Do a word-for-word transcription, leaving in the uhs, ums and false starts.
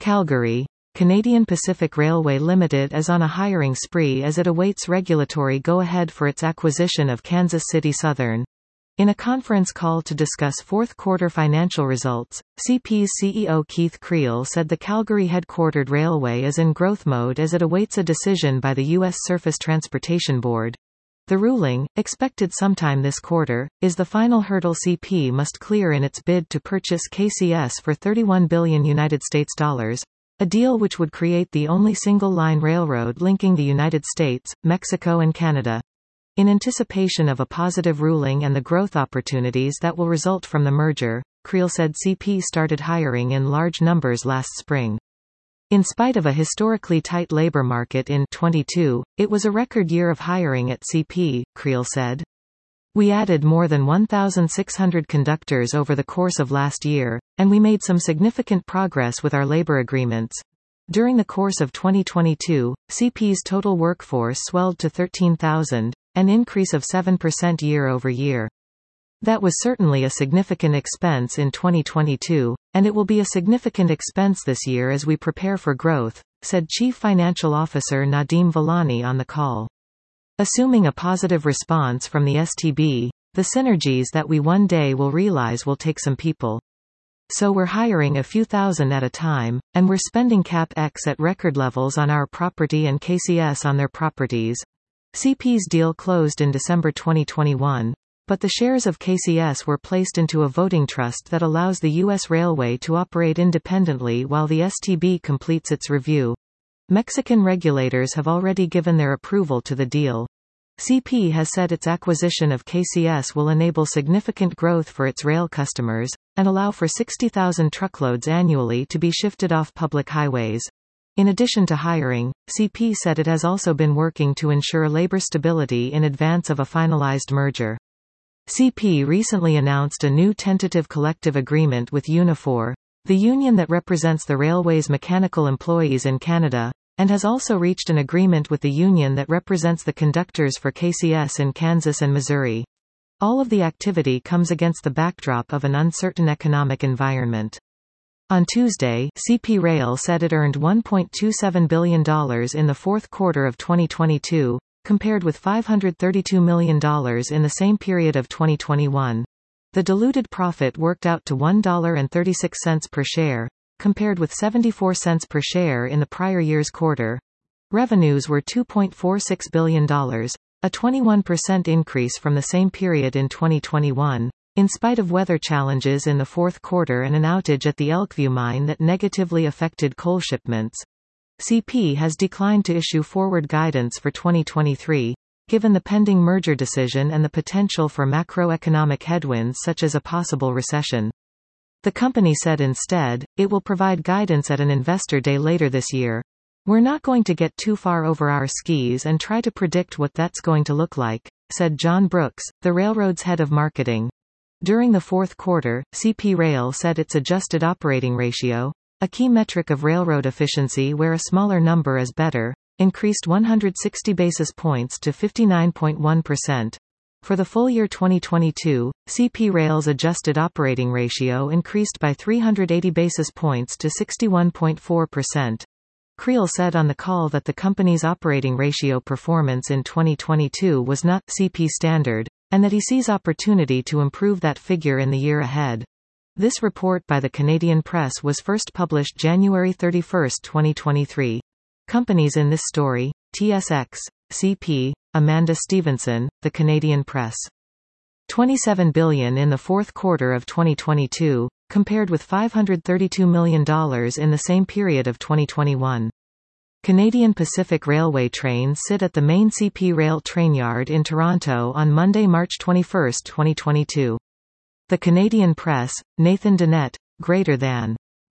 Calgary. Canadian Pacific Railway Limited is on a hiring spree as it awaits regulatory go-ahead for its acquisition of Kansas City Southern. In a conference call to discuss fourth-quarter financial results, C P's C E O Keith Creel said the Calgary-headquartered railway is in growth mode as it awaits a decision by the U S Surface Transportation Board. The ruling, expected sometime this quarter, is the final hurdle C P must clear in its bid to purchase K C S for thirty-one billion United States dollars, a deal which would create the only single-line railroad linking the United States, Mexico and Canada. In anticipation of a positive ruling and the growth opportunities that will result from the merger, Creel said C P started hiring in large numbers last spring. In spite of a historically tight labor market in twenty-two, it was a record year of hiring at C P, Creel said. We added more than one thousand six hundred conductors over the course of last year, and we made some significant progress with our labor agreements. During the course of twenty twenty-two, C P's total workforce swelled to thirteen thousand, an increase of seven percent year over year. That was certainly a significant expense in twenty twenty-two, and it will be a significant expense this year as we prepare for growth, said Chief Financial Officer Nadeem Vellani on the call. Assuming a positive response from the S T B, the synergies that we one day will realize will take some people. So we're hiring a few thousand at a time, and we're spending CapEx at record levels on our property and K C S on their properties. C P's deal closed in December twenty twenty-one, but the shares of K C S were placed into a voting trust that allows the U S railway to operate independently while the S T B completes its review. Mexican regulators have already given their approval to the deal. C P has said its acquisition of K C S will enable significant growth for its rail customers, and allow for sixty thousand truckloads annually to be shifted off public highways. In addition to hiring, C P said it has also been working to ensure labor stability in advance of a finalized merger. C P recently announced a new tentative collective agreement with Unifor, the union that represents the railway's mechanical employees in Canada, and has also reached an agreement with the union that represents the conductors for K C S in Kansas and Missouri. All of the activity comes against the backdrop of an uncertain economic environment. On Tuesday, C P Rail said it earned one point two seven billion dollars in the fourth quarter of twenty twenty-two, compared with five hundred thirty-two million dollars in the same period of twenty twenty-one. The diluted profit worked out to one dollar and thirty-six cents per share, compared with seventy-four cents per share in the prior year's quarter. Revenues were two point four six billion dollars, a twenty-one percent increase from the same period in twenty twenty-one. In spite of weather challenges in the fourth quarter and an outage at the Elkview mine that negatively affected coal shipments, C P has declined to issue forward guidance for twenty twenty-three, given the pending merger decision and the potential for macroeconomic headwinds such as a possible recession. The company said instead, it will provide guidance at an investor day later this year. We're not going to get too far over our skis and try to predict what that's going to look like, said John Brooks, the railroad's head of marketing. During the fourth quarter, C P Rail said its adjusted operating ratio, a key metric of railroad efficiency where a smaller number is better, increased one hundred sixty basis points to fifty-nine point one percent. For the full year twenty twenty-two, C P Rail's adjusted operating ratio increased by three hundred eighty basis points to sixty-one point four percent. Creel said on the call that the company's operating ratio performance in twenty twenty-two was not C P standard, and that he sees opportunity to improve that figure in the year ahead. This report by the Canadian Press was first published January thirty-first, twenty twenty-three. Companies in this story: T S X, C P, Amanda Stevenson, The Canadian Press. twenty-seven billion dollars in the fourth quarter of twenty twenty-two, compared with five hundred thirty-two million dollars in the same period of twenty twenty-one. Canadian Pacific Railway trains sit at the main C P Rail train yard in Toronto on Monday, March twenty-first, twenty twenty-two. The Canadian Press, Nathan Dennett, greater than